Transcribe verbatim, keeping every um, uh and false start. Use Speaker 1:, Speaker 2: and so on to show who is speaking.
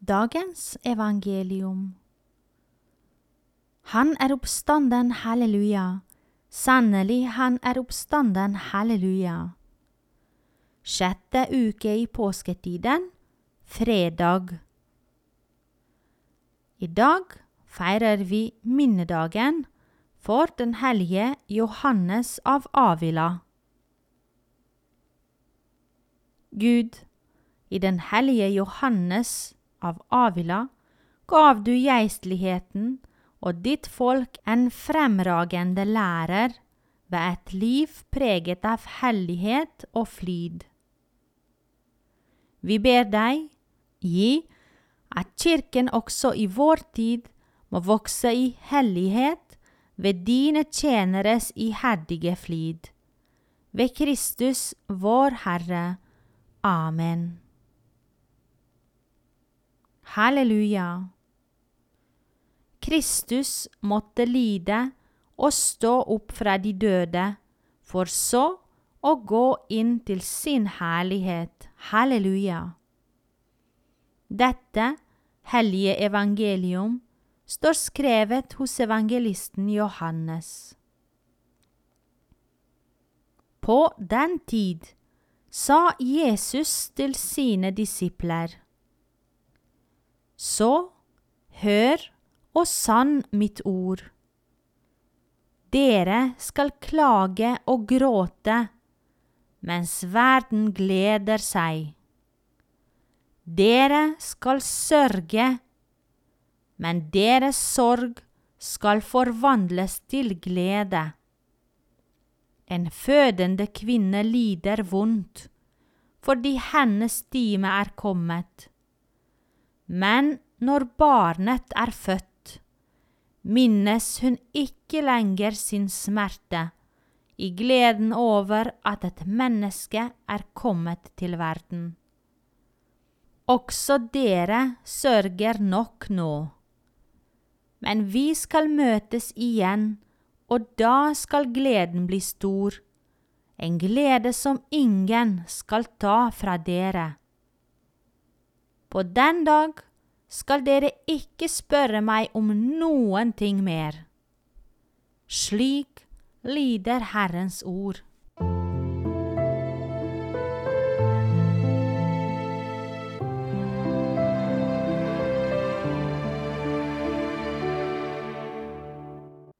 Speaker 1: Dagens evangelium. Han er oppstanden, halleluja. Sannelig, han er oppstanden, halleluja. Sjette uke i påsketiden, fredag. I dag feirer vi minnedagen for den hellige Johannes av Avila. Gud, i den hellige Johannes av Avila gav du geistligheten og ditt folk en fremragende lærer ved et liv preget av hellighet og flid. Vi ber deg, gi at kirken også i vår tid må vokse i hellighet ved dine tjeneres iherdige flid. Ved Kristus vår Herre. Amen. Halleluja. Kristus måtte lide og stå opp fra de døde, for så å gå inn til sin herlighet. Halleluja. Dette hellige evangelium står skrevet hos evangelisten Johannes. På den tid sa Jesus til sine disipler: Så hør og sann mitt ord. Dere skal klage og gråte, mens verden gleder seg. Dere skal sørge, men deres sorg skal forvandles til glede. En fødende kvinne lider vondt, fordi hennes time er kommet. Men når barnet er født, minnes hun ikke lenger sin smerte, i gleden over at et menneske er kommet til verden. Også dere sørger nok nå. Men vi skal møtes igjen, og da skal gleden bli stor, en glede som ingen skal ta fra dere. På den dag skal dere ikke spørre meg om noen ting mer. Slik lyder Herrens ord.